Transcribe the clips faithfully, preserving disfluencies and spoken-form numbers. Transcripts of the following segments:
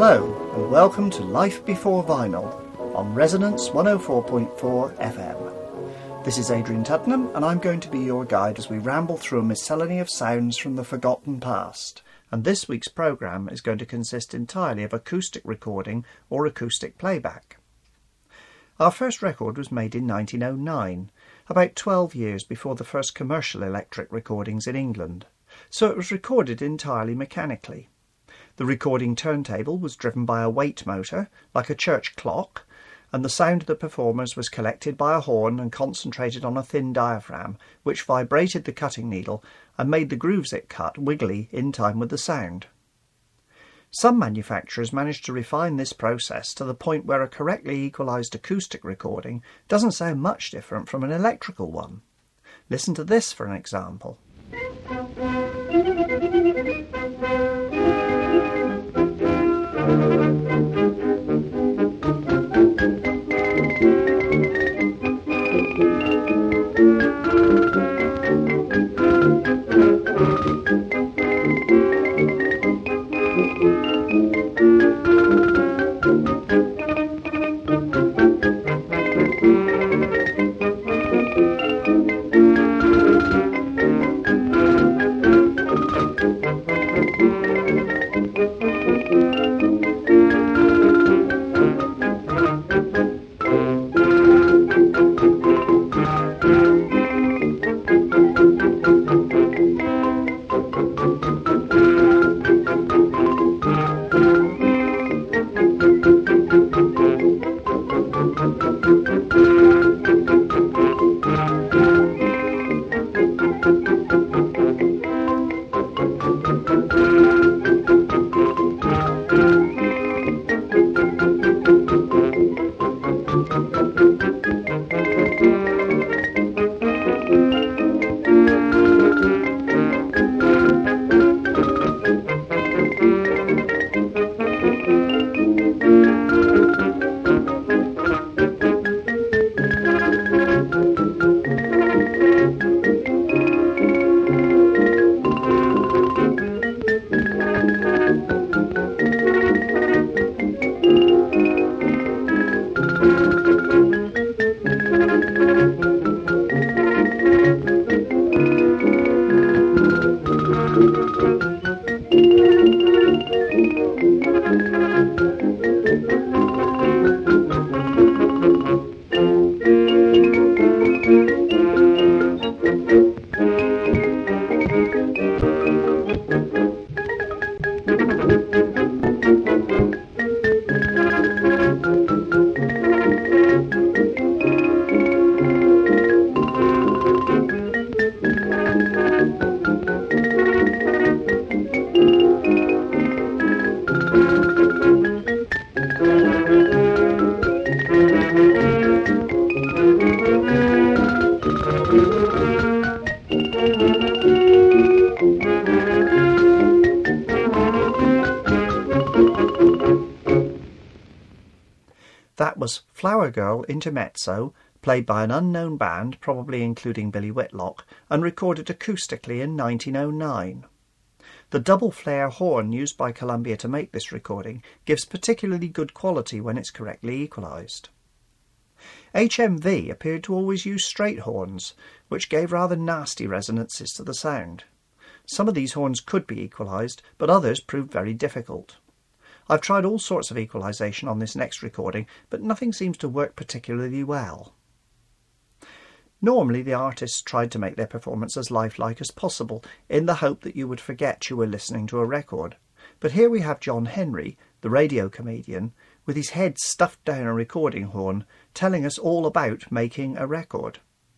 Hello and welcome to Life Before Vinyl on Resonance one oh four point four F M. This is Adrian Tuddenham and I'm going to be your guide as we ramble through a miscellany of sounds from the forgotten past. And this week's programme is going to consist entirely of acoustic recording or acoustic playback. Our first record was made in nineteen oh nine, about twelve years before the first commercial electric recordings in England, so it was recorded entirely mechanically. The recording turntable was driven by a weight motor, like a church clock, and the sound of the performers was collected by a horn and concentrated on a thin diaphragm, which vibrated the cutting needle and made the grooves it cut wiggly in time with the sound. Some manufacturers managed to refine this process to the point where a correctly equalised acoustic recording doesn't sound much different from an electrical one. Listen to this for an example. That was Flower Girl Intermezzo, played by an unknown band, probably including Billy Whitlock, and recorded acoustically in nineteen oh nine. The double flare horn used by Columbia to make this recording gives particularly good quality when it's correctly equalised. H M V appeared to always use straight horns, which gave rather nasty resonances to the sound. Some of these horns could be equalised, but others proved very difficult. I've tried all sorts of equalisation on this next recording, but nothing seems to work particularly well. Normally the artists tried to make their performance as lifelike as possible, in the hope that you would forget you were listening to a record. But here we have John Henry, the radio comedian, with his head stuffed down a recording horn, telling us all about making a record.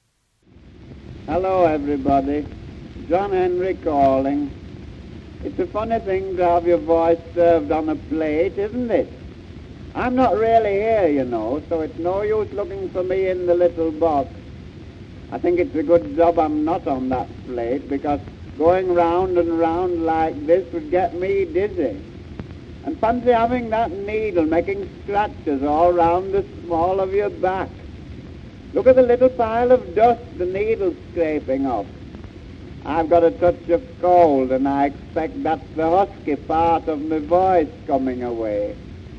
Hello everybody, John Henry calling. It's a funny thing to have your voice served on a plate, isn't it? I'm not really here, you know, so it's no use looking for me in the little box. I think it's a good job I'm not on that plate, because going round and round like this would get me dizzy. And fancy having that needle making scratches all round the small of your back. Look at the little pile of dust the needle's scraping off. I've got a touch of cold, and I expect that's the husky part of my voice coming away.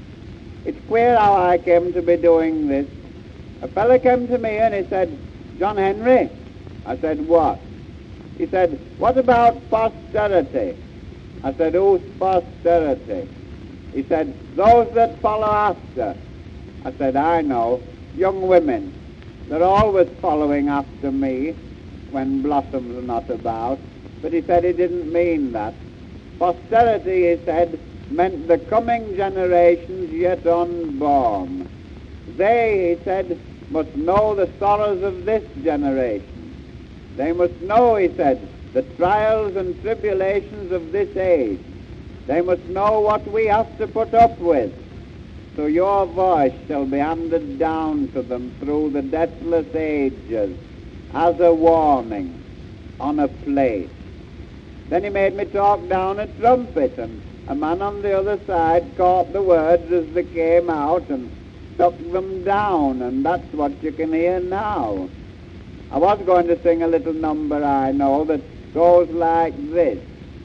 It's queer how I came to be doing this. A fella came to me and he said, "John Henry." I said, "What?" He said, "What about posterity?" I said, "Who's posterity?" He said, "Those that follow after." I said, "I know. Young women. They're always following after me when Blossom's are not about." But he said he didn't mean that. Posterity, he said, meant the coming generations yet unborn. They, he said, must know the sorrows of this generation. They must know, he said, the trials and tribulations of this age. They must know what we have to put up with. So your voice shall be handed down to them through the deathless ages as a warning on a plate. Then he made me talk down a trumpet, and a man on the other side caught the words as they came out and stuck them down, and that's what you can hear now. I was going to sing a little number I know that goes like this.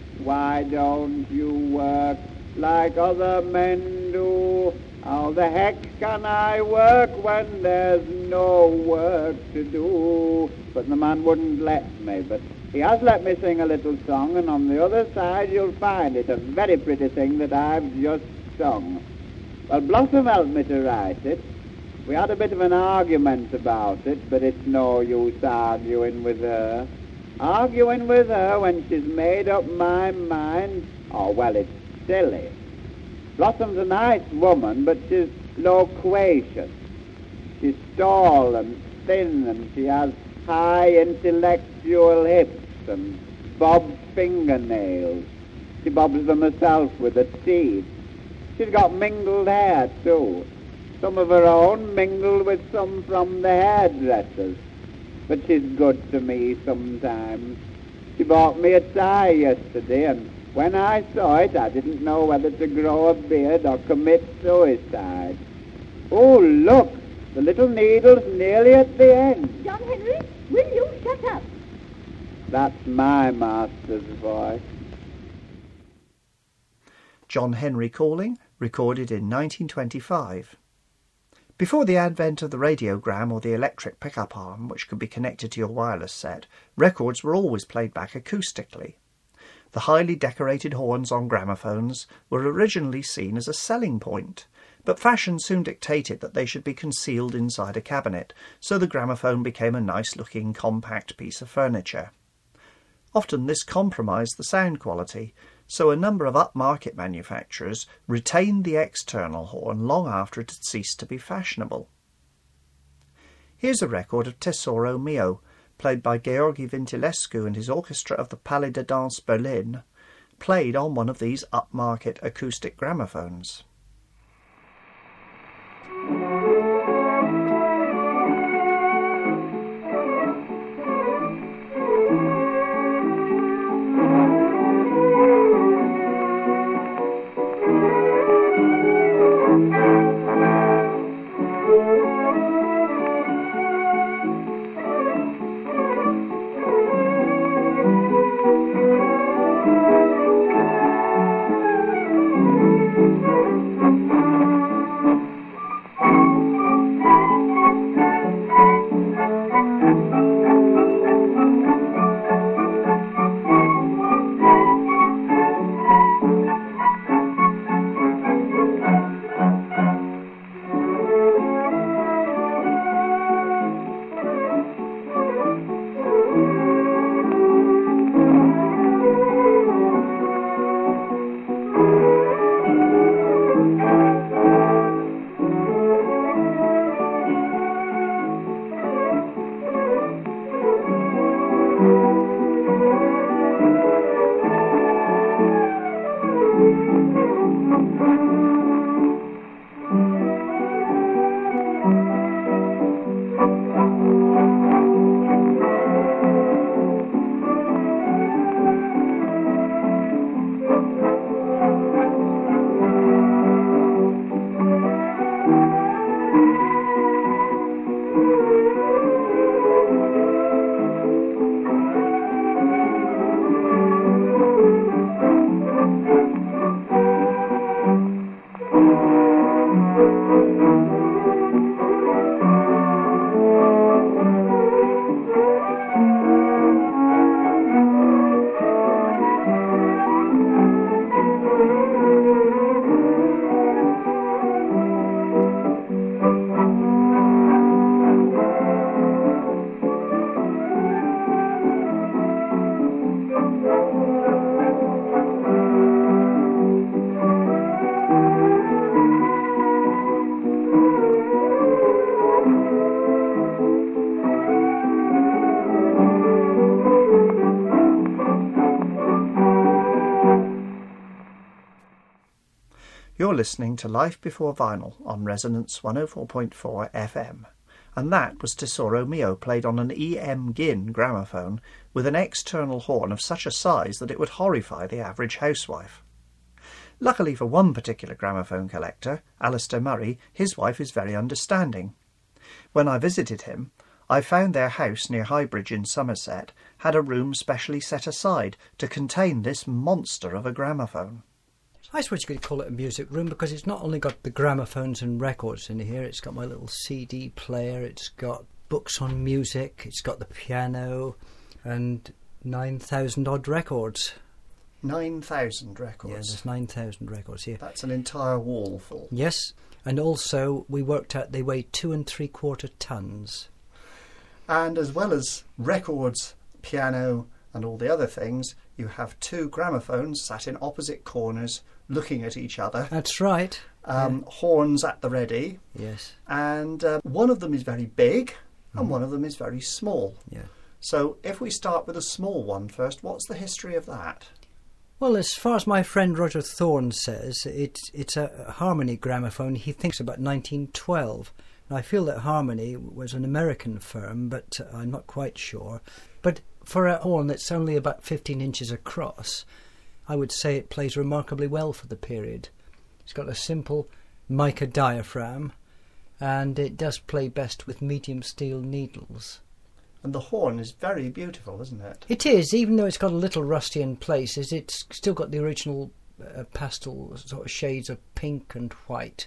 Why don't you work like other men do? How the heck can I work when there's no work to do? But the man wouldn't let me, but he has let me sing a little song, and on the other side you'll find it a very pretty thing that I've just sung. Well, Blossom helped me to write it. We had a bit of an argument about it, but it's no use arguing with her. Arguing with her when she's made up my mind, oh, well, it's silly. Blossom's a nice woman, but she's loquacious. She's tall and thin, and she has high intellectual hips and bobbed fingernails. She bobs them herself with her teeth. She's got mingled hair, too. Some of her own mingled with some from the hairdressers. But she's good to me sometimes. She bought me a tie yesterday, and when I saw it, I didn't know whether to grow a beard or commit suicide. Oh, look! The little needle's nearly at the end. John Henry, will you shut up? That's my master's voice. John Henry Calling, recorded in nineteen twenty-five. Before the advent of the radiogram or the electric pickup arm, which could be connected to your wireless set, records were always played back acoustically. The highly decorated horns on gramophones were originally seen as a selling point, but fashion soon dictated that they should be concealed inside a cabinet, so the gramophone became a nice-looking, compact piece of furniture. Often this compromised the sound quality, so a number of upmarket manufacturers retained the external horn long after it had ceased to be fashionable. Here's a record of Tesoro Mio, played by Georgi Vintilescu and his orchestra of the Palais de Danse Berlin, played on one of these upmarket acoustic gramophones. You're listening to Life Before Vinyl on Resonance one oh four point four F M. And that was Tesoro Mio, played on an E M Ginn gramophone with an external horn of such a size that it would horrify the average housewife. Luckily for one particular gramophone collector, Alistair Murray, his wife is very understanding. When I visited him, I found their house near Highbridge in Somerset had a room specially set aside to contain this monster of a gramophone. I suppose you could call it a music room because it's not only got the gramophones and records in here, it's got my little C D player, it's got books on music, it's got the piano and nine thousand odd records. nine thousand records? Yeah, there's nine thousand records here. That's an entire wall full. Yes, and also we worked out they weigh two and three quarter tons. And as well as records, piano and all the other things, you have two gramophones sat in opposite corners looking at each other. That's right. Um, yeah. Horns at the ready. Yes. And uh, one of them is very big and mm. one of them is very small. Yeah. So if we start with a small one first, what's the history of that? Well, as far as my friend Roger Thorne says, it's, it's a Harmony gramophone. He thinks about nineteen twelve. Now, I feel that Harmony was an American firm, but uh, I'm not quite sure. But for a horn that's only about fifteen inches across, I would say it plays remarkably well for the period. It's got a simple mica diaphragm, and it does play best with medium steel needles. And the horn is very beautiful, isn't it? It is, even though it's got a little rusty in places, it's still got the original uh, pastel sort of shades of pink and white,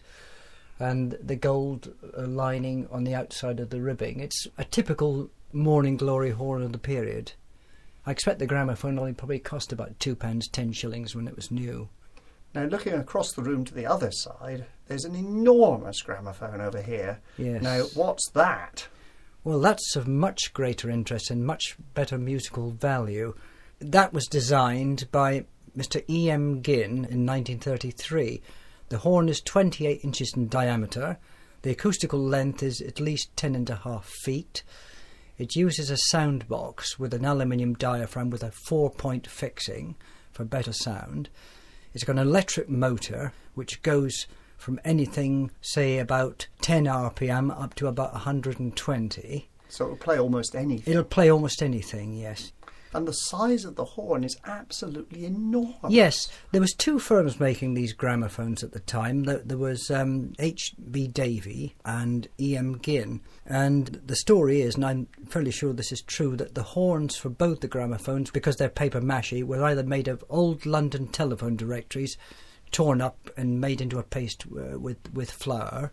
and the gold uh, lining on the outside of the ribbing. It's a typical Morning Glory horn of the period. I expect the gramophone only probably cost about two pounds ten shillings when it was new. Now, looking across the room to the other side, there's an enormous gramophone over here. Yes. Now, what's that? Well, that's of much greater interest and much better musical value. That was designed by Mister E M Ginn in nineteen thirty-three. The horn is twenty-eight inches in diameter. The acoustical length is at least ten and a half feet. It uses a sound box with an aluminium diaphragm with a four-point fixing for better sound. It's got an electric motor which goes from anything, say, about ten R P M up to about one hundred twenty. So it'll play almost anything. It'll play almost anything, yes. And the size of the horn is absolutely enormous. Yes, there was two firms making these gramophones at the time. There, there was um, H B Davey and E M Ginn. And the story is, and I'm fairly sure this is true, that the horns for both the gramophones, because they're paper mache, were either made of old London telephone directories, torn up and made into a paste uh, with, with flour,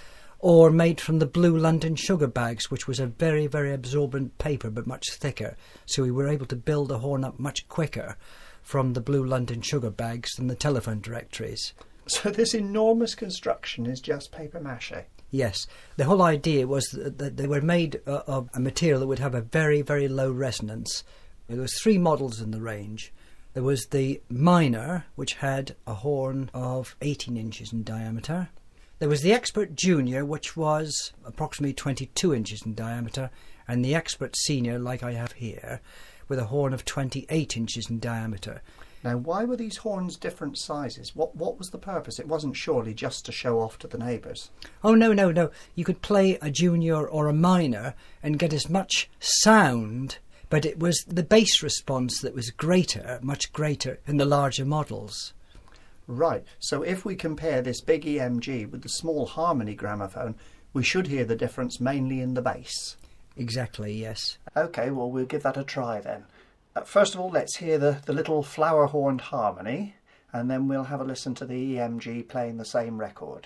or made from the blue London sugar bags, which was a very, very absorbent paper but much thicker. So we were able to build the horn up much quicker from the blue London sugar bags than the telephone directories. So this enormous construction is just paper mache? Yes. The whole idea was that they were made of a material that would have a very, very low resonance. There was three models in the range. There was the Minor, which had a horn of eighteen inches in diameter. There was the Expert Junior, which was approximately twenty-two inches in diameter, and the Expert Senior, like I have here, with a horn of twenty-eight inches in diameter. Now, why were these horns different sizes? What what was the purpose? It wasn't surely just to show off to the neighbours. Oh, no, no, no. You could play a Junior or a Minor and get as much sound, but it was the bass response that was greater, much greater, in the larger models. Right, so if we compare this big E M G with the small Harmony gramophone, we should hear the difference mainly in the bass. Exactly, yes. OK, well, we'll give that a try then. Uh, first of all, let's hear the, the little flower-horned Harmony, and then we'll have a listen to the E M G playing the same record.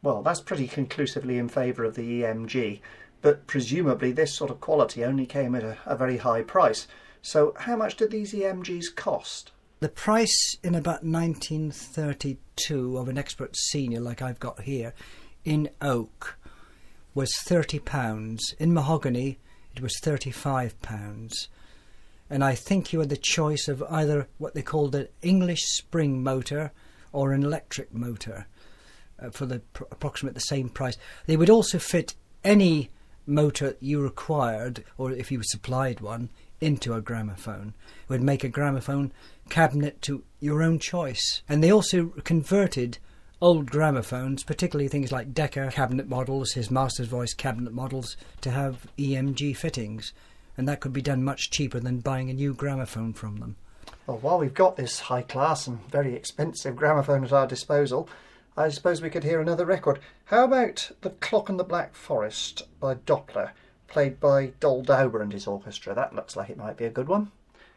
Well, that's pretty conclusively in favour of the E M G, but presumably this sort of quality only came at a, a very high price. So how much did these E M Gs cost? The price in about nineteen thirty-two of an Expert Senior, like I've got here, in oak was thirty pounds. In mahogany, it was thirty-five pounds. And I think you had the choice of either what they called an English spring motor or an electric motor uh, for the pr- approximate the same price. They would also fit any motor you required, or if you supplied one, into a gramophone. It would make a gramophone cabinet to your own choice. And they also converted old gramophones, particularly things like Decca cabinet models, his Master's Voice cabinet models, to have E M G fittings. And that could be done much cheaper than buying a new gramophone from them. Well, while we've got this high class and very expensive gramophone at our disposal, I suppose we could hear another record. How about The Clock in the Black Forest by Doppler, played by Dol Dauber and his orchestra? That looks like it might be a good one.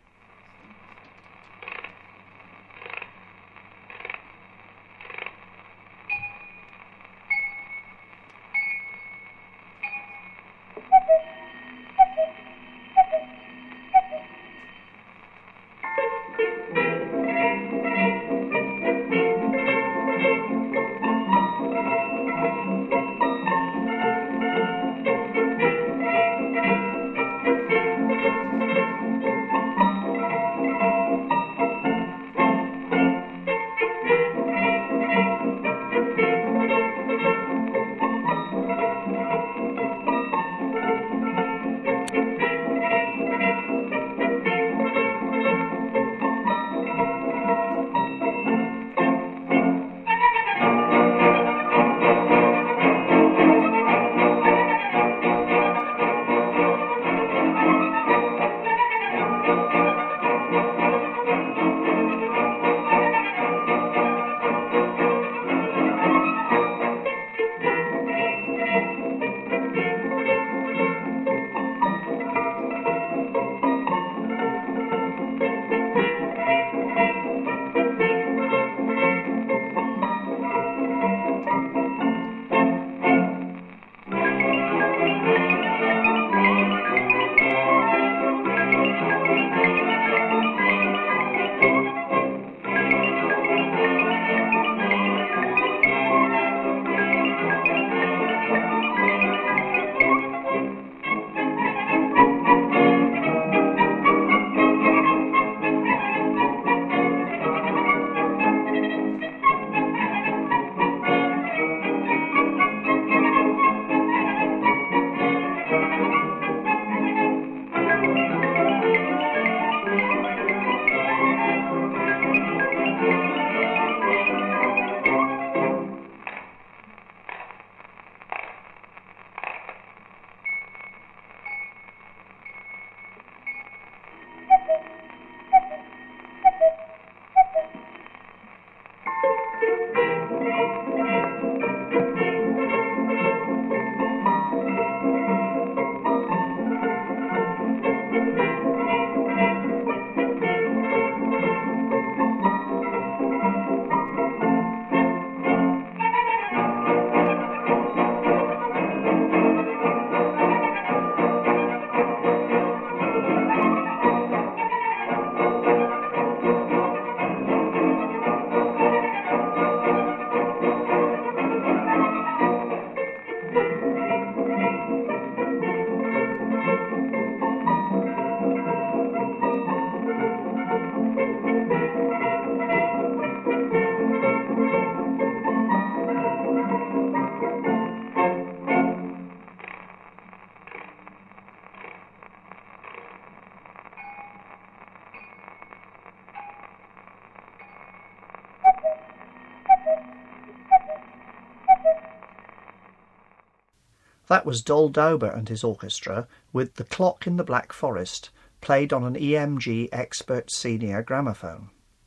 That was Dol Dauber and his orchestra with The Clock in the Black Forest, played on an E M G Expert Senior gramophone.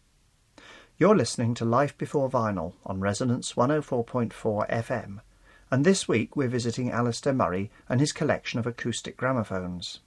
You're listening to Life Before Vinyl on Resonance one oh four point four F M, and this week we're visiting Alistair Murray and his collection of acoustic gramophones.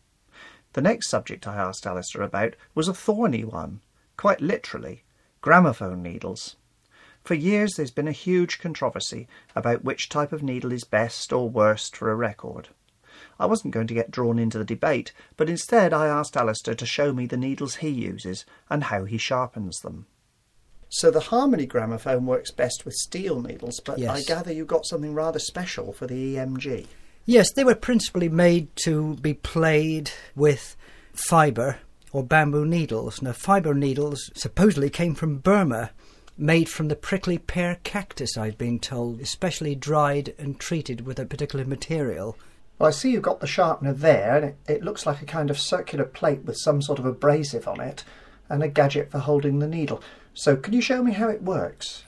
The next subject I asked Alistair about was a thorny one, quite literally, gramophone needles. For years there's been a huge controversy about which type of needle is best or worst for a record. I wasn't going to get drawn into the debate, but instead I asked Alistair to show me the needles he uses and how he sharpens them. So the Harmony gramophone works best with steel needles, but Yes. I gather you got something rather special for the E M G. Yes, they were principally made to be played with fibre or bamboo needles. Now, fibre needles supposedly came from Burma, made from the prickly pear cactus, I've been told, especially dried and treated with a particular material. Well, I see you've got the sharpener there, and it, it looks like a kind of circular plate with some sort of abrasive on it, and a gadget for holding the needle. So can you show me how it works?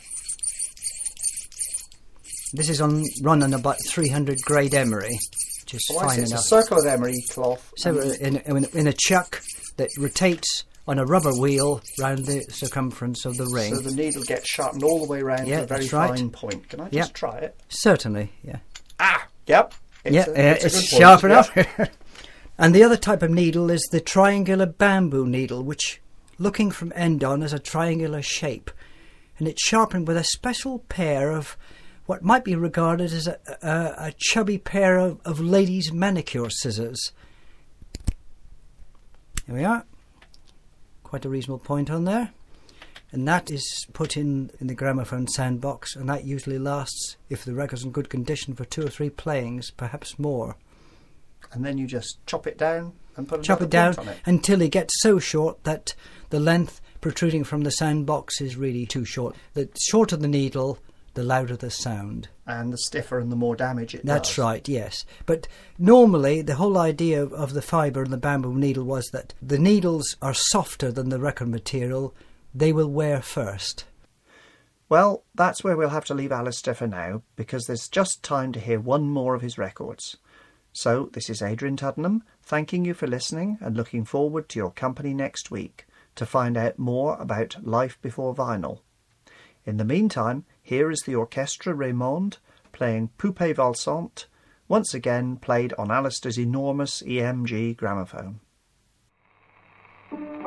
This is on run on about three hundred grade emery, which is Oh, I fine see. It's enough. a circle of emery cloth. So and- in, in, in a chuck that rotates on a rubber wheel round the circumference of the ring. So the needle gets sharpened all the way around Yeah, to a very that's right. fine point. Can I just Yeah. try it? Certainly, yeah. Ah, yep. It's yeah, a, uh, it's, a it's good sharp point. enough. Yep. And the other type of needle is the triangular bamboo needle, which, looking from end on, has a triangular shape. And it's sharpened with a special pair of what might be regarded as a, a, a chubby pair of, of ladies' manicure scissors. Here we are. Quite a reasonable point on there. And that is put in, in the gramophone sound box, and that usually lasts, if the record's in good condition, for two or three playings, perhaps more. And then you just chop it down and put Chop another it down point on it. until it gets so short that the length protruding from the sound box is really too short. The shorter the needle, the louder the sound. And the stiffer and the more damage it That's does. right, yes. But normally the whole idea of, of the fibre and the bamboo needle was that the needles are softer than the record material. They will wear first. Well, that's where we'll have to leave Alistair for now, because there's just time to hear one more of his records. So, this is Adrian Tuddenham, thanking you for listening and looking forward to your company next week to find out more about life before vinyl. In the meantime, here is the Orchestre Raymond playing Poupée Valsante, once again played on Alistair's enormous E M G gramophone.